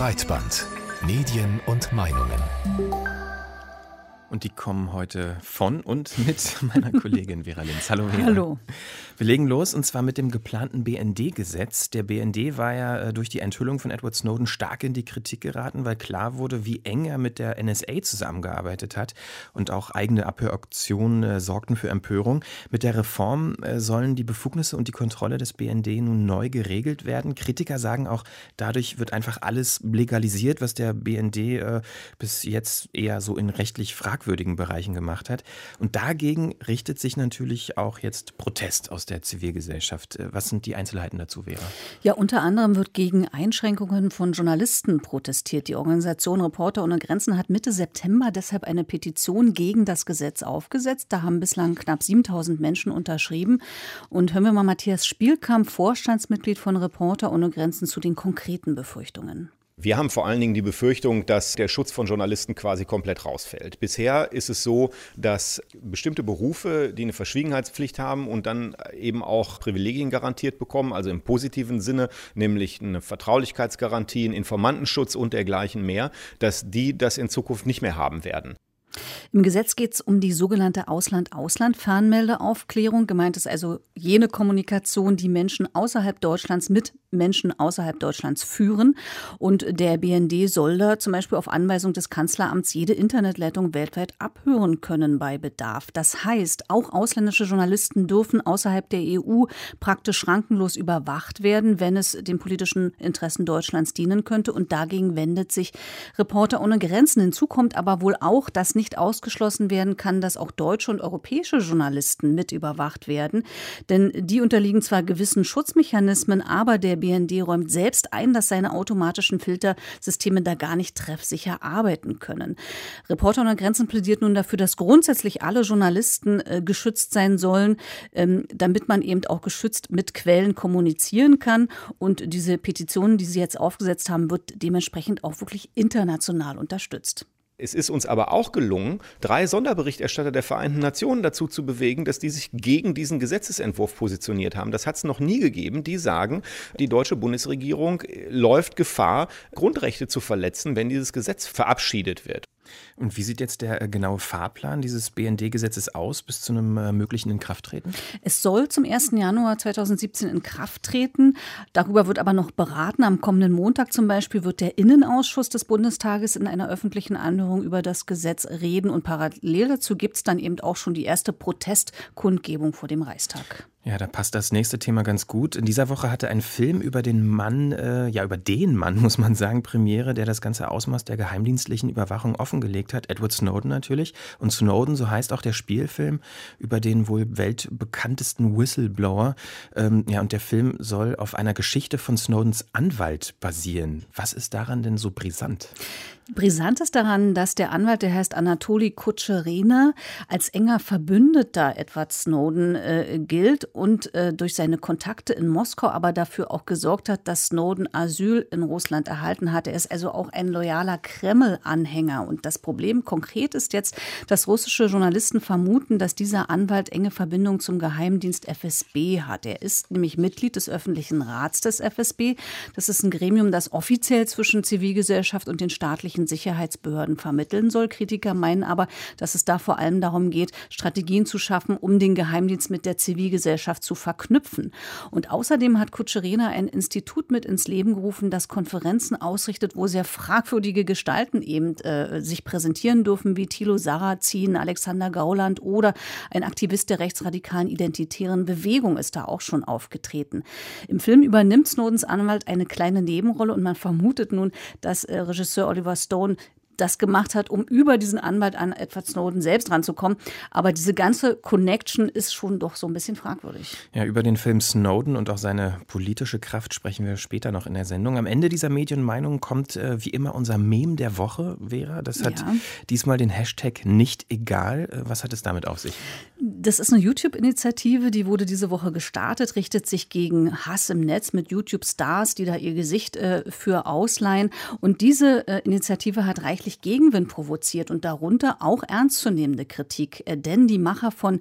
Breitband. Medien und Meinungen. Und die kommen heute von und mit meiner Kollegin Vera Linz. Hallo Vera. Hallo. Wir legen los und zwar mit dem geplanten BND-Gesetz. Der BND war ja durch die Enthüllung von Edward Snowden stark in die Kritik geraten, weil klar wurde, wie eng er mit der NSA zusammengearbeitet hat. Und auch eigene Abhöraktionen sorgten für Empörung. Mit der Reform sollen die Befugnisse und die Kontrolle des BND nun neu geregelt werden. Kritiker sagen auch, dadurch wird einfach alles legalisiert, was der BND bis jetzt eher so in rechtlich fragwürdigen Bereichen gemacht hat. Und dagegen richtet sich natürlich auch jetzt Protest aus der Zivilgesellschaft. Was sind die Einzelheiten dazu, Vera? Ja, unter anderem wird gegen Einschränkungen von Journalisten protestiert. Die Organisation Reporter ohne Grenzen hat Mitte September deshalb eine Petition gegen das Gesetz aufgesetzt. Da haben bislang knapp 7.000 Menschen unterschrieben. Und hören wir mal Matthias Spielkamp, Vorstandsmitglied von Reporter ohne Grenzen, zu den konkreten Befürchtungen. Wir haben vor allen Dingen die Befürchtung, dass der Schutz von Journalisten quasi komplett rausfällt. Bisher ist es so, dass bestimmte Berufe, die eine Verschwiegenheitspflicht haben und dann eben auch Privilegien garantiert bekommen, also im positiven Sinne, nämlich eine Vertraulichkeitsgarantie, einen Informantenschutz und dergleichen mehr, dass die das in Zukunft nicht mehr haben werden. Im Gesetz geht es um die sogenannte Ausland-Ausland-Fernmeldeaufklärung. Gemeint ist also jene Kommunikation, die Menschen außerhalb Deutschlands mit Menschen außerhalb Deutschlands führen. Und der BND soll da zum Beispiel auf Anweisung des Kanzleramts jede Internetleitung weltweit abhören können bei Bedarf. Das heißt, auch ausländische Journalisten dürfen außerhalb der EU praktisch schrankenlos überwacht werden, wenn es den politischen Interessen Deutschlands dienen könnte. Und dagegen wendet sich Reporter ohne Grenzen. Hinzu kommt aber wohl auch, dass nicht ausgeschlossen werden kann, dass auch deutsche und europäische Journalisten mit überwacht werden. Denn die unterliegen zwar gewissen Schutzmechanismen, aber der BND räumt selbst ein, dass seine automatischen Filtersysteme da gar nicht treffsicher arbeiten können. Reporter ohne Grenzen plädiert nun dafür, dass grundsätzlich alle Journalisten geschützt sein sollen, damit man eben auch geschützt mit Quellen kommunizieren kann. Und diese Petition, die Sie jetzt aufgesetzt haben, wird dementsprechend auch wirklich international unterstützt. Es ist uns aber auch gelungen, 3 Sonderberichterstatter der Vereinten Nationen dazu zu bewegen, dass die sich gegen diesen Gesetzesentwurf positioniert haben. Das hat es noch nie gegeben. Die sagen, die deutsche Bundesregierung läuft Gefahr, Grundrechte zu verletzen, wenn dieses Gesetz verabschiedet wird. Und wie sieht jetzt der genaue Fahrplan dieses BND-Gesetzes aus bis zu einem möglichen Inkrafttreten? Es soll zum 1. Januar 2017 in Kraft treten. Darüber wird aber noch beraten. Am kommenden Montag zum Beispiel wird der Innenausschuss des Bundestages in einer öffentlichen Anhörung über das Gesetz reden. Und parallel dazu gibt es dann eben auch schon die erste Protestkundgebung vor dem Reichstag. Ja, da passt das nächste Thema ganz gut. In dieser Woche hatte ein Film über den Mann, muss man sagen, Premiere, der das ganze Ausmaß der geheimdienstlichen Überwachung offengelegt hat. Edward Snowden natürlich. Und Snowden, so heißt auch der Spielfilm, über den wohl weltbekanntesten Whistleblower. Und der Film soll auf einer Geschichte von Snowdens Anwalt basieren. Was ist daran denn so brisant? Brisant ist daran, dass der Anwalt, der heißt Anatoli Kutscherena, als enger Verbündeter Edward Snowden gilt und durch seine Kontakte in Moskau aber dafür auch gesorgt hat, dass Snowden Asyl in Russland erhalten hat. Er ist also auch ein loyaler Kreml-Anhänger. Und das Problem konkret ist jetzt, dass russische Journalisten vermuten, dass dieser Anwalt enge Verbindung zum Geheimdienst FSB hat. Er ist nämlich Mitglied des öffentlichen Rats des FSB. Das ist ein Gremium, das offiziell zwischen Zivilgesellschaft und den staatlichen Sicherheitsbehörden vermitteln soll. Kritiker meinen aber, dass es da vor allem darum geht, Strategien zu schaffen, um den Geheimdienst mit der Zivilgesellschaft zu verknüpfen. Und außerdem hat Kutscherena ein Institut mit ins Leben gerufen, das Konferenzen ausrichtet, wo sehr fragwürdige Gestalten eben sich präsentieren dürfen, wie Thilo Sarrazin, Alexander Gauland oder ein Aktivist der rechtsradikalen identitären Bewegung ist da auch schon aufgetreten. Im Film übernimmt Snowdens Anwalt eine kleine Nebenrolle und man vermutet nun, dass Regisseur Oliver Stone das gemacht hat, um über diesen Anwalt an Edward Snowden selbst ranzukommen. Aber diese ganze Connection ist schon doch so ein bisschen fragwürdig. Ja, über den Film Snowden und auch seine politische Kraft sprechen wir später noch in der Sendung. Am Ende dieser Medienmeinung kommt wie immer unser Meme der Woche, Vera. Das hat diesmal den Hashtag nicht egal. Was hat es damit auf sich? Das ist eine YouTube-Initiative, die wurde diese Woche gestartet, richtet sich gegen Hass im Netz mit YouTube-Stars, die da ihr Gesicht für ausleihen. Und diese Initiative hat reichlich Gegenwind provoziert und darunter auch ernstzunehmende Kritik. Denn die Macher von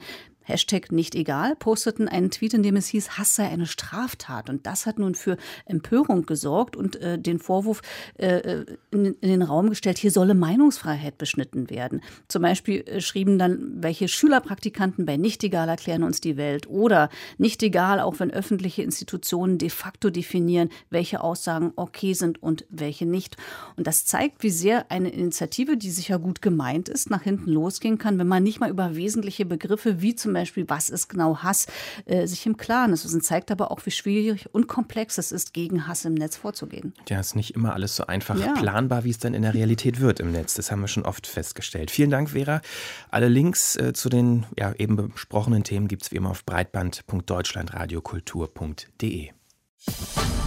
#NichtEgal posteten einen Tweet, in dem es hieß, Hass sei eine Straftat. Und das hat nun für Empörung gesorgt und den Vorwurf in den Raum gestellt, hier solle Meinungsfreiheit beschnitten werden. Zum Beispiel schrieben dann, welche Schülerpraktikanten bei NichtEgal erklären uns die Welt oder NichtEgal, auch wenn öffentliche Institutionen de facto definieren, welche Aussagen okay sind und welche nicht. Und das zeigt, wie sehr eine Initiative, die sicher gut gemeint ist, nach hinten losgehen kann, wenn man nicht mal über wesentliche Begriffe wie zum Beispiel, was ist genau Hass, sich im Klaren ist. Und zeigt aber auch, wie schwierig und komplex es ist, gegen Hass im Netz vorzugehen. Ja, ist nicht immer alles so einfach planbar, wie es dann in der Realität wird im Netz. Das haben wir schon oft festgestellt. Vielen Dank, Vera. Alle Links zu den eben besprochenen Themen gibt es wie immer auf breitband.deutschlandradiokultur.de.